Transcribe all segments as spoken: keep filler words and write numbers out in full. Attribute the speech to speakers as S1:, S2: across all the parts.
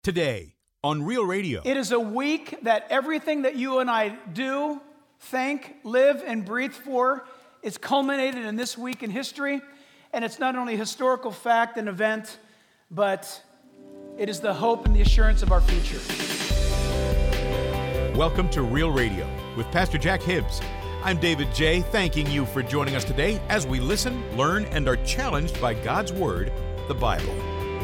S1: Today on Real Radio.
S2: It is a week that everything that you and I do, think, live, and breathe for is culminated in this week in history. And it's not only a historical fact and event, but it is the hope and the assurance of our future.
S1: Welcome to Real Radio with Pastor Jack Hibbs. I'm David J., thanking you for joining us today as we listen, learn, and are challenged by God's Word, the Bible.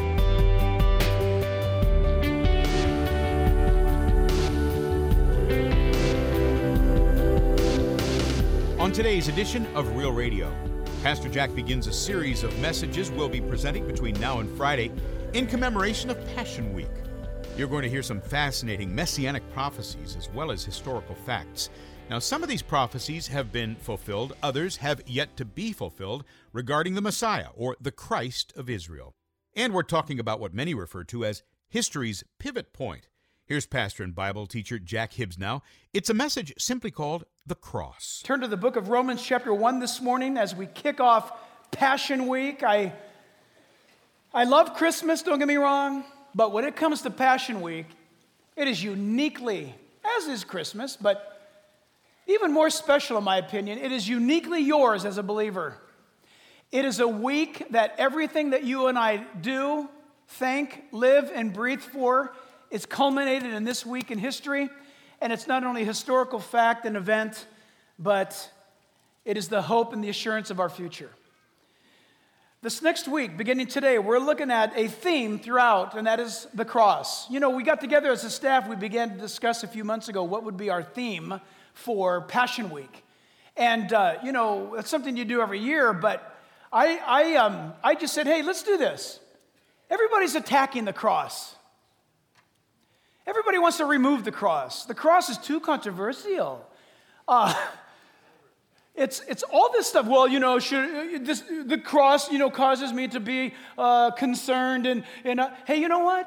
S1: On today's edition of Real Radio, Pastor Jack begins a series of messages we'll be presenting between now and Friday in commemoration of Passion Week. You're going to hear some fascinating messianic prophecies as well as historical facts. Now, some of these prophecies have been fulfilled, others have yet to be fulfilled regarding the Messiah, or the Christ of Israel. And we're talking about what many refer to as history's pivot point. Here's pastor and Bible teacher Jack Hibbs now. It's a message simply called The Cross.
S2: Turn to the book of Romans chapter one this morning as we kick off Passion Week. I, I love Christmas, don't get me wrong, but when it comes to Passion Week, it is uniquely, as is Christmas, but even more special in my opinion, it is uniquely yours as a believer. It is a week that everything that you and I do, think, live, and breathe for is culminated in this week in history. And it's not only a historical fact and event, but it is the hope and the assurance of our future. This next week, beginning today, we're looking at a theme throughout, and that is the cross. You know, we got together as a staff, we began to discuss a few months ago what would be our theme for Passion Week. And, uh, you know, it's something you do every year, but I, I, um, I just said, hey, let's do this. Everybody's attacking the cross. Everybody wants to remove the cross. The cross is too controversial. Uh, it's it's all this stuff. Well, you know, should, this, the cross, you know, causes me to be uh, concerned. And and uh, hey, you know what?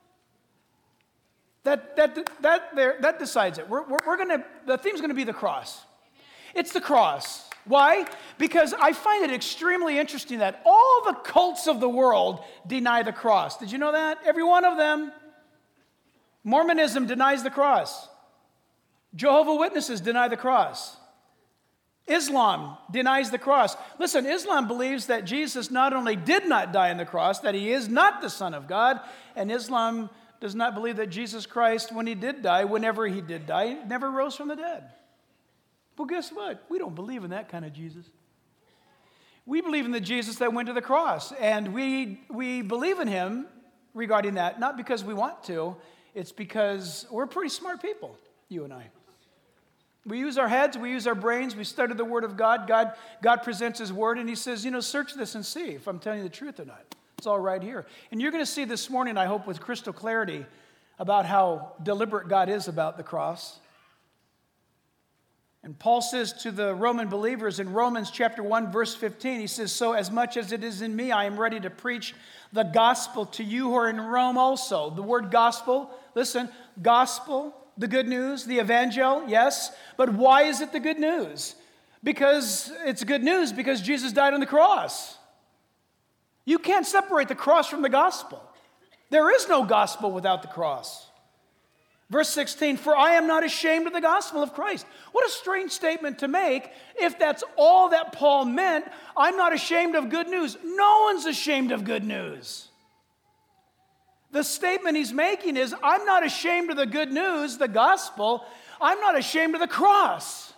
S2: That that that there that decides it. We're we're, we're gonna the theme's gonna be the cross. It's the cross. Why? Because I find it extremely interesting that all the cults of the world deny the cross. Did you know that? Every one of them. Mormonism denies the cross. Jehovah's Witnesses deny the cross. Islam denies the cross. Listen, Islam believes that Jesus not only did not die on the cross, that he is not the Son of God, and Islam does not believe that Jesus Christ, when he did die, whenever he did die, never rose from the dead. Well, guess what? We don't believe in that kind of Jesus. We believe in the Jesus that went to the cross, and we we believe in him regarding that, not because we want to. It's because we're pretty smart people, you and I. We use our heads, we use our brains, we study the Word of God. God, God presents his Word, and he says, you know, search this and see if I'm telling you the truth or not. It's all right here. And you're going to see this morning, I hope, with crystal clarity about how deliberate God is about the cross. And Paul says to the Roman believers in Romans chapter one, verse fifteen, he says, so as much as it is in me, I am ready to preach the gospel to you who are in Rome also. The word gospel, listen, gospel, the good news, the evangel, yes. But why is it the good news? Because it's good news because Jesus died on the cross. You can't separate the cross from the gospel. There is no gospel without the cross. Verse sixteen, for I am not ashamed of the gospel of Christ. What a strange statement to make if that's all that Paul meant. I'm not ashamed of good news. No one's ashamed of good news. The statement he's making is, I'm not ashamed of the good news, the gospel. I'm not ashamed of the cross.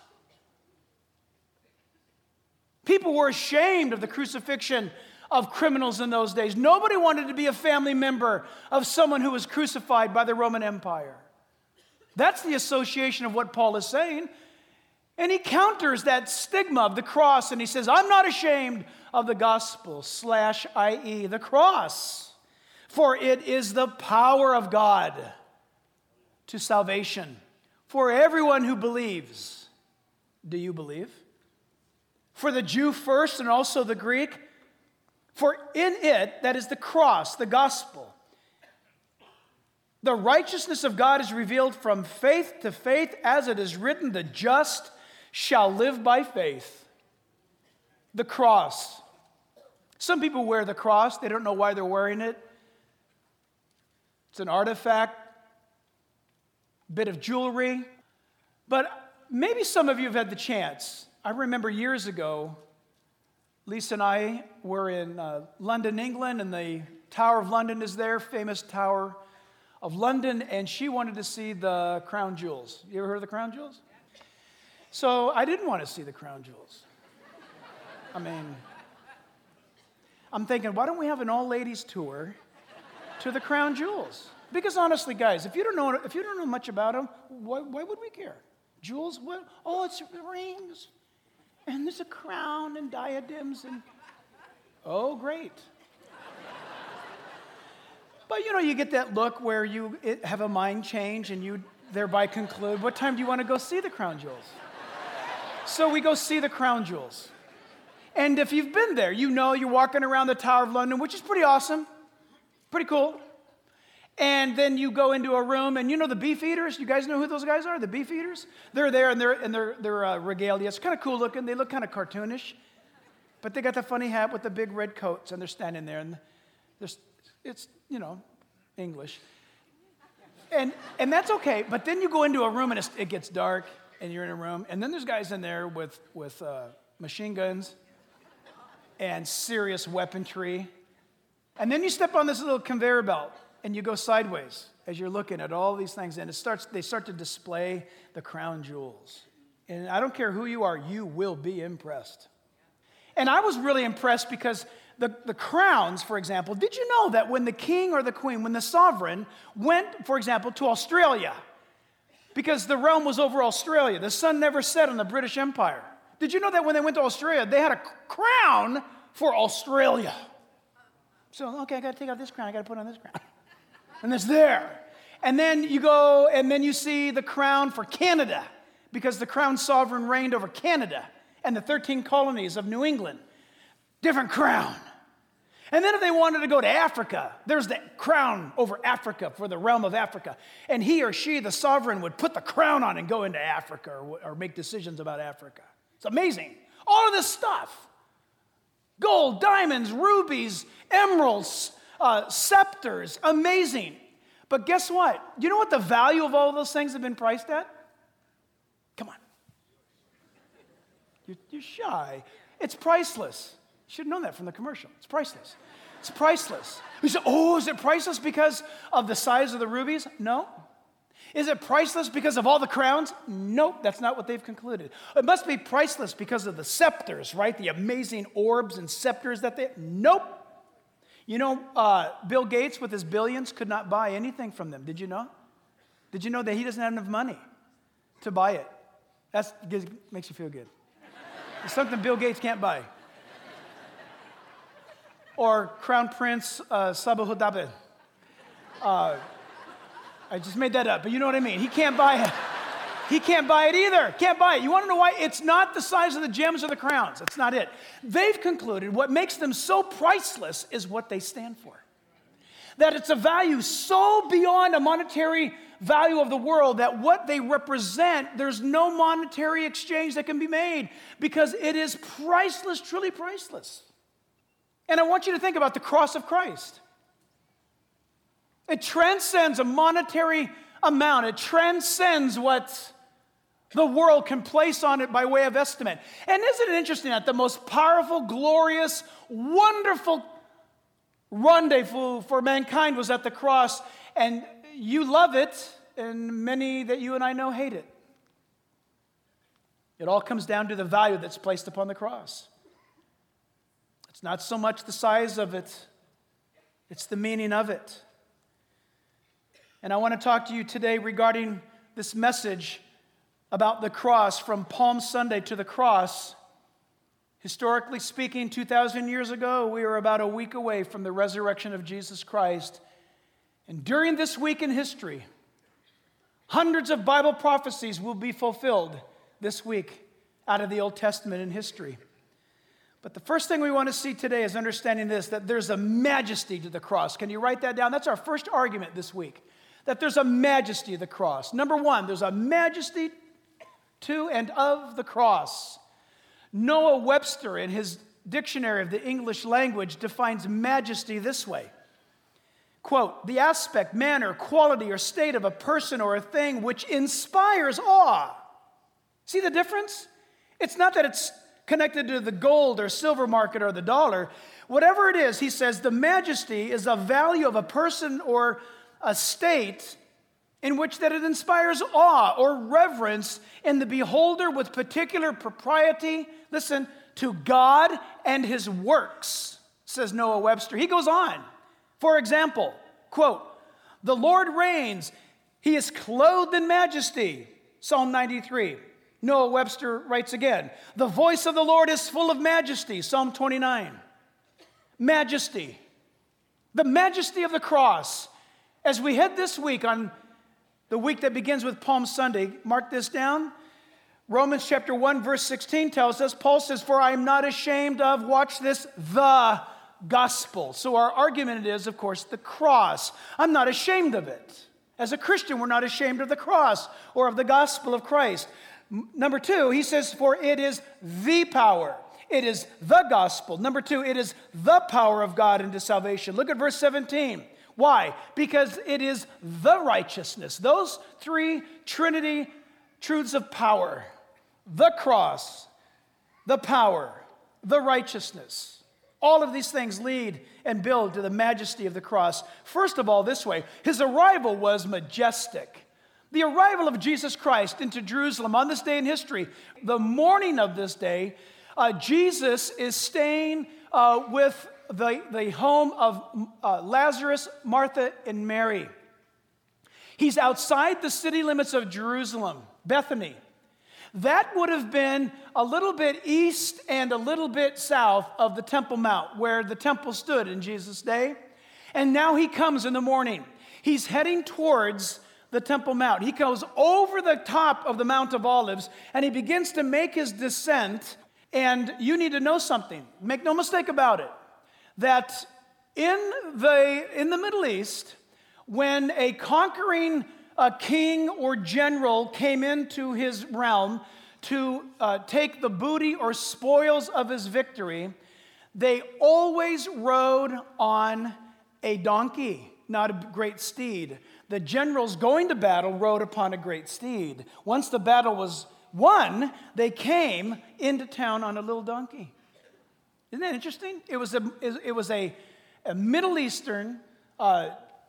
S2: People were ashamed of the crucifixion of criminals in those days. Nobody wanted to be a family member of someone who was crucified by the Roman Empire. That's the association of what Paul is saying. And he counters that stigma of the cross, and he says, I'm not ashamed of the gospel, slash, that is the cross. For it is the power of God to salvation for everyone who believes. Do you believe? For the Jew first and also the Greek. For in it, that is the cross, the gospel, the righteousness of God is revealed from faith to faith, as it is written, the just shall live by faith. The cross. Some people wear the cross. They don't know why they're wearing it. It's an artifact, bit of jewelry. But maybe some of you have had the chance. I remember years ago, Lisa and I were in uh, London, England, and the Tower of London is there, famous Tower of London, and she wanted to see the crown jewels. You ever heard of the crown jewels? So I didn't want to see the crown jewels. I mean, I'm thinking, why don't we have an all-ladies tour to the crown jewels? Because honestly, guys, if you don't know if you don't know much about them, why, why would we care? Jewels? What? Oh, it's rings, and there's a crown and diadems, and oh, great. But you know, you get that look where you have a mind change and you thereby conclude, what time do you want to go see the crown jewels? So we go see the crown jewels. And if you've been there, you know you're walking around the Tower of London, which is pretty awesome, pretty cool. And then you go into a room, and you know the beef eaters? You guys know who those guys are, the beef eaters? They're there, and they're, and they're, they're uh, regalia. It's kind of cool looking. They look kind of cartoonish. But they got the funny hat with the big red coats, and they're standing there, and there's, it's, you know, English. And and that's okay. But then you go into a room, and it's, it gets dark, and you're in a room, and then there's guys in there with, with uh, machine guns and serious weaponry. And then you step on this little conveyor belt, and you go sideways as you're looking at all these things, and it starts. They start to display the crown jewels. And I don't care who you are, you will be impressed. And I was really impressed because the, the crowns, for example, did you know that when the king or the queen, when the sovereign went, for example, to Australia, because the realm was over Australia, the sun never set on the British Empire. Did you know that when they went to Australia, they had a crown for Australia? So, okay, I got to take out this crown, I got to put on this crown. And it's there. And then you go, and then you see the crown for Canada, because the crown sovereign reigned over Canada and the thirteen colonies of New England. Different crown. And then if they wanted to go to Africa, there's the crown over Africa for the realm of Africa. And he or she, the sovereign, would put the crown on and go into Africa or, or make decisions about Africa. It's amazing. All of this stuff. Gold, diamonds, rubies, emeralds, uh, scepters, amazing. But guess what? You know what the value of all of those things have been priced at? Come on. You're, you're shy. It's priceless. You should have known that from the commercial. It's priceless. It's priceless. You say, oh, is it priceless because of the size of the rubies? No. Is it priceless because of all the crowns? Nope, that's not what they've concluded. It must be priceless because of the scepters, right? The amazing orbs and scepters that they... Nope. You know, uh, Bill Gates with his billions could not buy anything from them. Did you know? Did you know that he doesn't have enough money to buy it? That makes you feel good. It's something Bill Gates can't buy. Or Crown Prince uh, Sabuhudabe. Uh, I just made that up, but you know what I mean. He can't buy it. He can't buy it either. Can't buy it. You want to know why? It's not the size of the gems or the crowns. That's not it. They've concluded what makes them so priceless is what they stand for. That it's a value so beyond a monetary value of the world that what they represent, there's no monetary exchange that can be made because it is priceless, truly priceless. And I want you to think about the cross of Christ. It transcends a monetary amount. It transcends what the world can place on it by way of estimate. And isn't it interesting that the most powerful, glorious, wonderful rendezvous for mankind was at the cross, and you love it, and many that you and I know hate it. It all comes down to the value that's placed upon the cross. It's not so much the size of it, it's the meaning of it. And I want to talk to you today regarding this message about the cross, from Palm Sunday to the cross. Historically speaking, two thousand years ago, we were about a week away from the resurrection of Jesus Christ. And during this week in history, hundreds of Bible prophecies will be fulfilled this week out of the Old Testament in history. But the first thing we want to see today is understanding this, that there's a majesty to the cross. Can you write that down? That's our first argument this week, that there's a majesty of the cross. Number one, there's a majesty to and of the cross. Noah Webster, in his dictionary of the English language, defines majesty this way. quote, the aspect, manner, quality, or state of a person or a thing which inspires awe. See the difference? It's not that it's connected to the gold or silver market or the dollar. Whatever it is, he says, the majesty is the value of a person or a state in which that it inspires awe or reverence in the beholder with particular propriety, listen, to God and his works, says Noah Webster. He goes on. For example, quote, the Lord reigns, he is clothed in majesty, Psalm ninety-three. Noah Webster writes again, the voice of the Lord is full of majesty, Psalm twenty-nine. Majesty, the majesty of the cross. As we head this week on the week that begins with Palm Sunday, mark this down. Romans chapter one, verse sixteen tells us, Paul says, for I am not ashamed of, watch this, the gospel. So our argument is, of course, the cross. I'm not ashamed of it. As a Christian, we're not ashamed of the cross or of the gospel of Christ. Number two, he says, for it is the power. It is the gospel. Number two, it is the power of God into salvation. Look at verse seventeen. Why? Because it is the righteousness. Those three Trinity truths of power. The cross, the power, the righteousness. All of these things lead and build to the majesty of the cross. First of all, this way, his arrival was majestic. The arrival of Jesus Christ into Jerusalem on this day in history, the morning of this day, uh, Jesus is staying uh, with the, the home of uh, Lazarus, Martha, and Mary. He's outside the city limits of Jerusalem, Bethany. That would have been a little bit east and a little bit south of the Temple Mount, where the temple stood in Jesus' day. And now he comes in the morning. He's heading towards the Temple Mount. He goes over the top of the Mount of Olives, and he begins to make his descent. And you need to know something. Make no mistake about it, that in the, in the Middle East, when a conquering a king or general came into his realm to uh, take the booty or spoils of his victory, they always rode on a donkey, not a great steed. The generals going to battle rode upon a great steed. Once the battle was won, they came into town on a little donkey. Isn't that interesting? It was a, it was a, a Middle Eastern uh,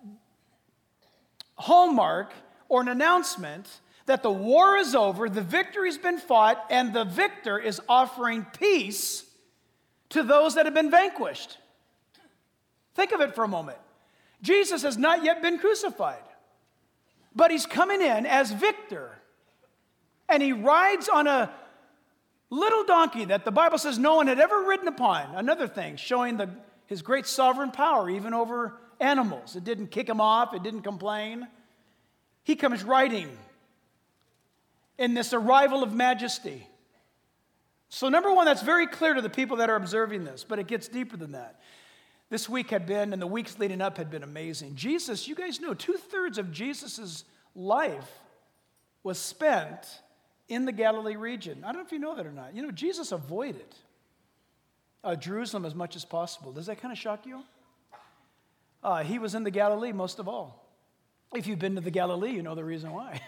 S2: hallmark or an announcement that the war is over, the victory's been fought, and the victor is offering peace to those that have been vanquished. Think of it for a moment. Jesus has not yet been crucified, but he's coming in as victor, and he rides on a little donkey that the Bible says no one had ever ridden upon. Another thing, showing the, his great sovereign power even over animals. It didn't kick him off, it didn't complain. He comes riding in this arrival of majesty. So number one, that's very clear to the people that are observing this, but it gets deeper than that. This week had been, and the weeks leading up had been amazing. Jesus, you guys know, two-thirds of Jesus' life was spent in the Galilee region. I don't know if you know that or not. You know, Jesus avoided uh, Jerusalem as much as possible. Does that kind of shock you? Uh, he was in the Galilee most of all. If you've been to the Galilee, you know the reason why.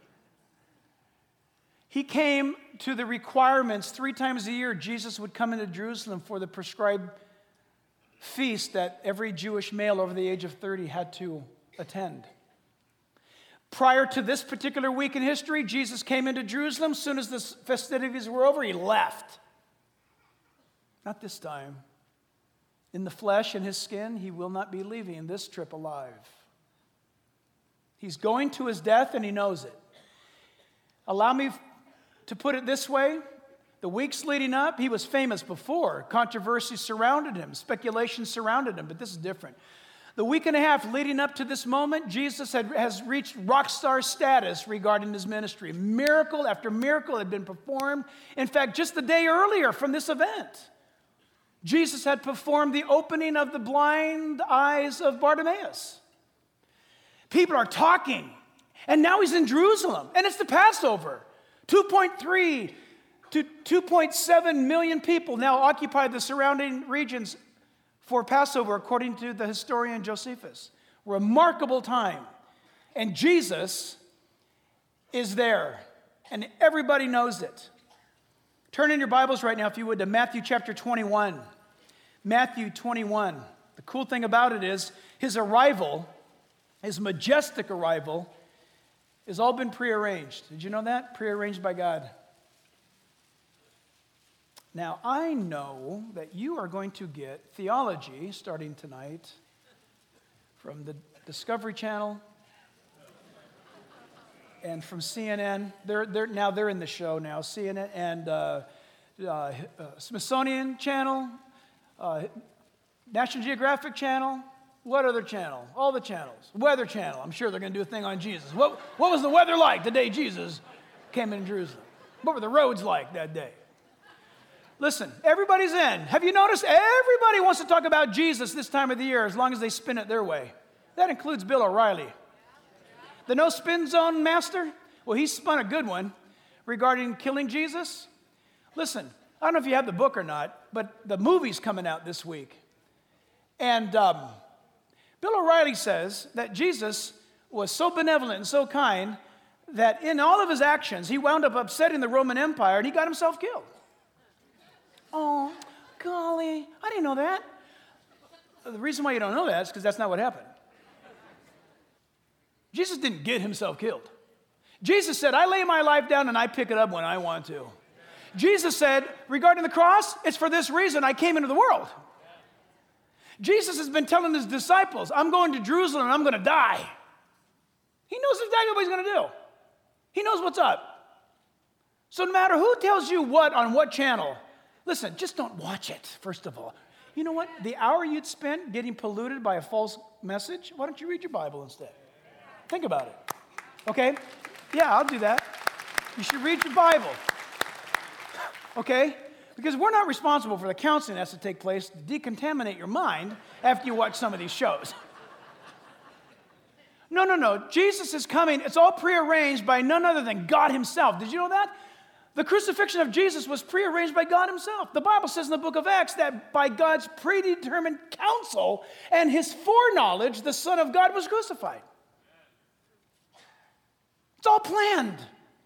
S2: He came to the requirements. Three times a year, Jesus would come into Jerusalem for the prescribed feast that every Jewish male over the age of thirty had to attend. Prior to this particular week in history, Jesus came into Jerusalem. As soon as the festivities were over, he left. Not this time. In the flesh and his skin, he will not be leaving this trip alive. He's going to his death, and he knows it. Allow me to put it this way. The weeks leading up, he was famous before. Controversy surrounded him. Speculation surrounded him, but this is different. The week and a half leading up to this moment, Jesus had, has reached rock star status regarding his ministry. Miracle after miracle had been performed. In fact, just the day earlier from this event, Jesus had performed the opening of the blind eyes of Bartimaeus. People are talking, and now he's in Jerusalem, and it's the Passover. two point three to two point seven million people now occupy the surrounding regions for Passover, according to the historian Josephus. Remarkable time. And Jesus is there, and everybody knows it. Turn in your Bibles right now, if you would, to Matthew chapter twenty-one. Matthew twenty-one. The cool thing about it is his arrival, his majestic arrival, has all been prearranged. Did you know that? Prearranged by God. Now, I know that you are going to get theology starting tonight from the Discovery Channel and from C N N. They're, they're, now they're in the show now. C N N and uh, uh, uh, Smithsonian Channel, uh, National Geographic Channel. What other channel? All the channels. Weather Channel. I'm sure they're going to do a thing on Jesus. What, what was the weather like the day Jesus came in Jerusalem? What were the roads like that day? Listen, everybody's in. Have you noticed everybody wants to talk about Jesus this time of the year as long as they spin it their way? That includes Bill O'Reilly. The no spin zone master? Well, he spun a good one regarding killing Jesus. Listen, I don't know if you have the book or not, but the movie's coming out this week. And um, Bill O'Reilly says that Jesus was so benevolent and so kind that in all of his actions, he wound up upsetting the Roman Empire and he got himself killed. Oh, golly, I didn't know that. The reason why you don't know that is because that's not what happened. Jesus didn't get himself killed. Jesus said, I lay my life down and I pick it up when I want to. Jesus said, regarding the cross, it's for this reason I came into the world. Jesus has been telling his disciples, I'm going to Jerusalem and I'm going to die. He knows exactly what he's going to do. He knows what's up. So no matter who tells you what on what channel, listen, just don't watch it, first of all. You know what? The hour you'd spend getting polluted by a false message, why don't you read your Bible instead? Think about it. Okay? Yeah, I'll do that. You should read your Bible. Okay? Because we're not responsible for the counseling that has to take place to decontaminate your mind after you watch some of these shows. No, no, no. Jesus is coming. It's all prearranged by none other than God himself. Did you know that? The crucifixion of Jesus was prearranged by God himself. The Bible says in the book of Acts that by God's predetermined counsel and his foreknowledge, the Son of God was crucified. It's all planned.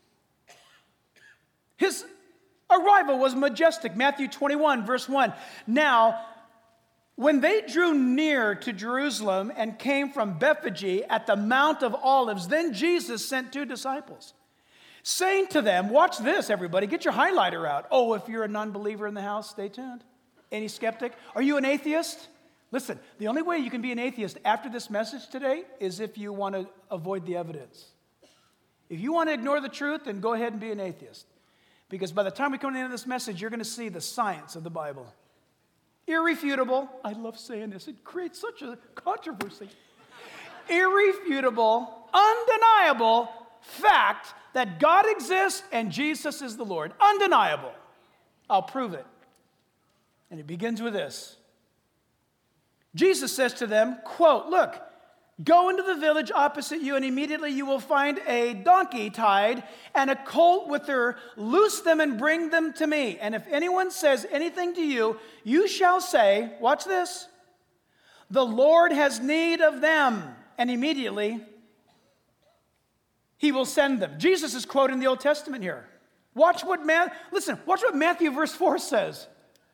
S2: His arrival was majestic. Matthew twenty-one, verse one. Now, when they drew near to Jerusalem and came from Bethphage at the Mount of Olives, then Jesus sent two disciples, saying to them, watch this, everybody, get your highlighter out. Oh, if you're a non-believer in the house, stay tuned. Any skeptic? Are you an atheist? Listen, the only way you can be an atheist after this message today is if you want to avoid the evidence. If you want to ignore the truth, then go ahead and be an atheist. Because by the time we come to the end of this message, you're going to see the science of the Bible. Irrefutable. I love saying this. It creates such a controversy. Irrefutable, undeniable fact that God exists and Jesus is the Lord. Undeniable. I'll prove it. And it begins with this. Jesus says to them, quote, look, go into the village opposite you, and immediately you will find a donkey tied and a colt with her. Loose them and bring them to me. And if anyone says anything to you, you shall say, watch this, the Lord has need of them. And immediately he will send them. Jesus is quoting the Old Testament here. Watch what man, listen, watch what Matthew verse four says.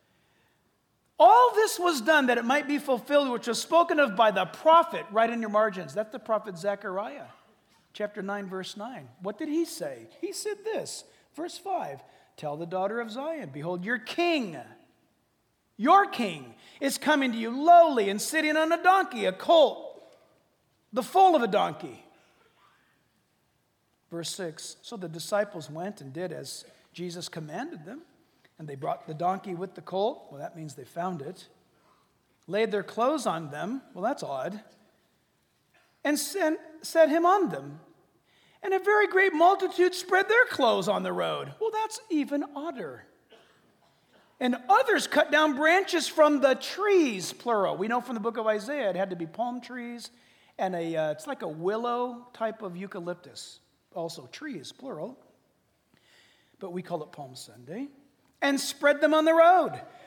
S2: All this was done that it might be fulfilled, which was spoken of by the prophet, right in your margins. That's the prophet Zechariah, chapter nine, verse nine. What did he say? He said this, verse five, tell the daughter of Zion, behold, your king, your king is coming to you lowly and sitting on a donkey, a colt, the foal of a donkey. Verse six, so the disciples went and did as Jesus commanded them. And they brought the donkey with the colt. Well, that means they found it. Laid their clothes on them. Well, that's odd. And sent, set him on them. And a very great multitude spread their clothes on the road. Well, that's even odder. And others cut down branches from the trees, plural. We know from the book of Isaiah it had to be palm trees and a, uh, it's like a willow type of eucalyptus. Also trees, plural. But we call it Palm Sunday. And spread them on the road.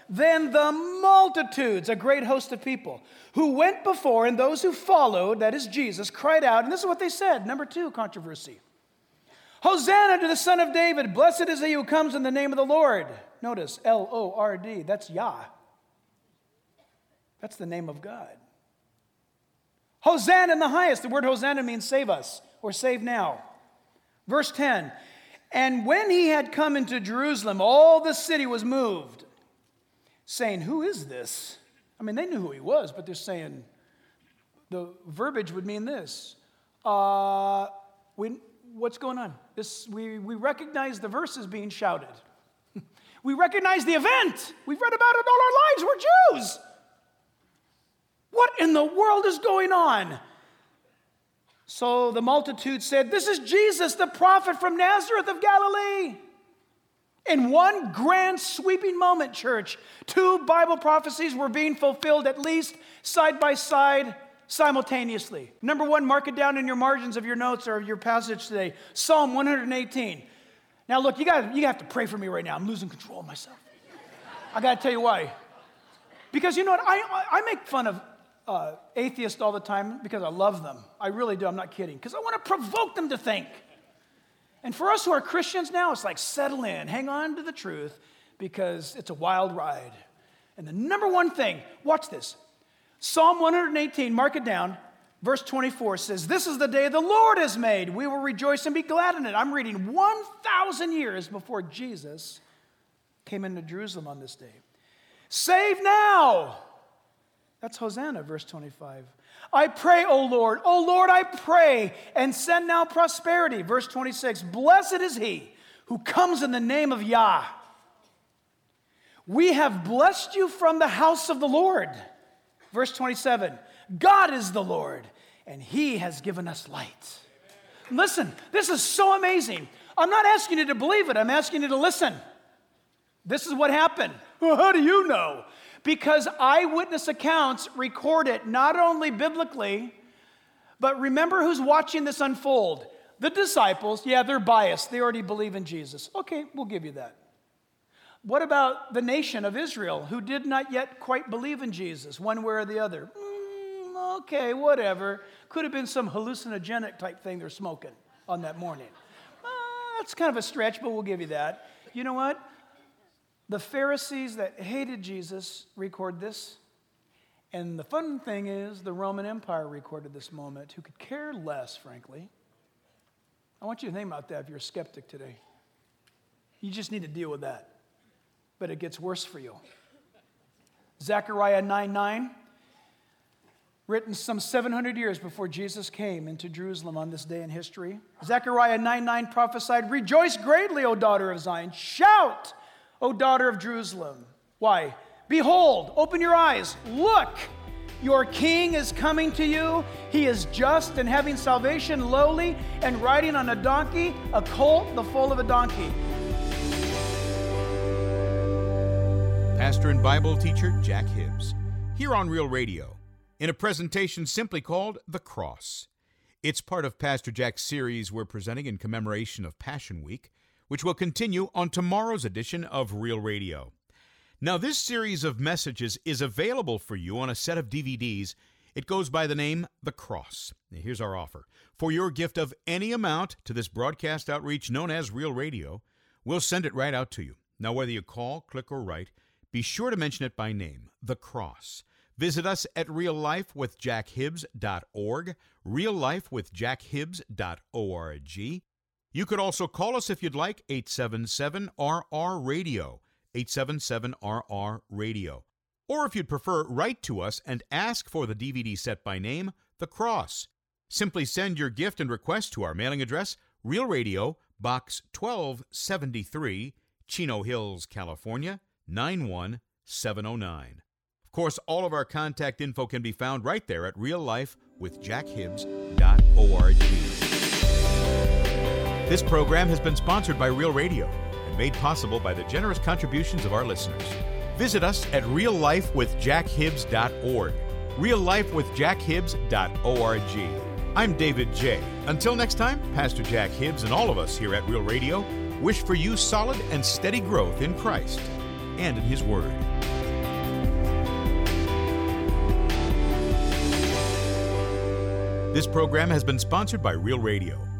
S2: Then the multitudes, a great host of people, who went before and those who followed, that is Jesus, cried out, and this is what they said, number two controversy. Hosanna to the Son of David, blessed is he who comes in the name of the Lord. Notice, L O R D, that's Yah. That's the name of God. Hosanna in the highest. The word Hosanna means save us or save now. Verse ten, and when he had come into Jerusalem, all the city was moved, saying, who is this? I mean, they knew who he was, but they're saying, the verbiage would mean this. Uh, we, what's going on? This, we, we recognize the verses being shouted. We recognize the event. We've read about it all our lives. We're Jews. What in the world is going on? So the multitude said, this is Jesus, the prophet from Nazareth of Galilee. In one grand sweeping moment, church, two Bible prophecies were being fulfilled at least side by side simultaneously. Number one, mark it down in your margins of your notes or your passage today. Psalm one eighteen. Now look, you got you have to pray for me right now. I'm losing control of myself. I got to tell you why. Because you know what? I, I make fun of uh, atheists all the time because I love them. I really do. I'm not kidding. Because I want to provoke them to think. And for us who are Christians now, it's like settle in, hang on to the truth because it's a wild ride. And the number one thing, watch this. Psalm one eighteen, mark it down, verse twenty-four says, this is the day the Lord has made. We will rejoice and be glad in it. I'm reading one thousand years before Jesus came into Jerusalem on this day. Save now. That's Hosanna, verse twenty-five. I pray, O Lord, O Lord, I pray, and send now prosperity. Verse twenty-six, blessed is he who comes in the name of Yah. We have blessed you from the house of the Lord. Verse twenty-seven, God is the Lord, and he has given us light. Listen, this is so amazing. I'm not asking you to believe it. I'm asking you to listen. This is what happened. Well, how do you know? Because eyewitness accounts record it not only biblically, but remember who's watching this unfold. The disciples, yeah, they're biased. They already believe in Jesus. Okay, we'll give you that. What about the nation of Israel who did not yet quite believe in Jesus, one way or the other? Mm, okay, whatever. Could have been some hallucinogenic type thing they're smoking on that morning. Uh, that's kind of a stretch, but we'll give you that. You know what? The Pharisees that hated Jesus record this. And the fun thing is the Roman Empire recorded this moment, who could care less, frankly. I want you to think about that if you're a skeptic today. You just need to deal with that. But it gets worse for you. Zechariah nine nine, written some seven hundred years before Jesus came into Jerusalem on this day in history. Zechariah nine nine prophesied, rejoice greatly, O daughter of Zion. Shout, O daughter of Jerusalem. Why? Behold, open your eyes. Look, your king is coming to you. He is just and having salvation, lowly, and riding on a donkey, a colt, the foal of a donkey.
S1: Pastor and Bible teacher Jack Hibbs, here on Real Radio, in a presentation simply called The Cross. It's part of Pastor Jack's series we're presenting in commemoration of Passion Week, which will continue on tomorrow's edition of Real Radio. Now, this series of messages is available for you on a set of D V Ds. It goes by the name The Cross. Now, here's our offer. For your gift of any amount to this broadcast outreach known as Real Radio, we'll send it right out to you. Now, whether you call, click, or write, be sure to mention it by name, The Cross. Visit us at real life with jack hibbs dot org, real life with jack hibbs dot org. You could also call us if you'd like, eight seven seven R R radio, eight seven seven R R radio. Or if you'd prefer, write to us and ask for the D V D set by name, The Cross. Simply send your gift and request to our mailing address, Real Radio, Box twelve seventy-three, Chino Hills, California, nine one seven oh nine. Of course, all of our contact info can be found right there at real life with jack hibbs dot org. This program has been sponsored by Real Radio and made possible by the generous contributions of our listeners. Visit us at real life with jack hibbs dot org, real life with jack hibbs dot org. I'm David J. Until next time, Pastor Jack Hibbs and all of us here at Real Radio wish for you solid and steady growth in Christ and in His Word. This program has been sponsored by Real Radio.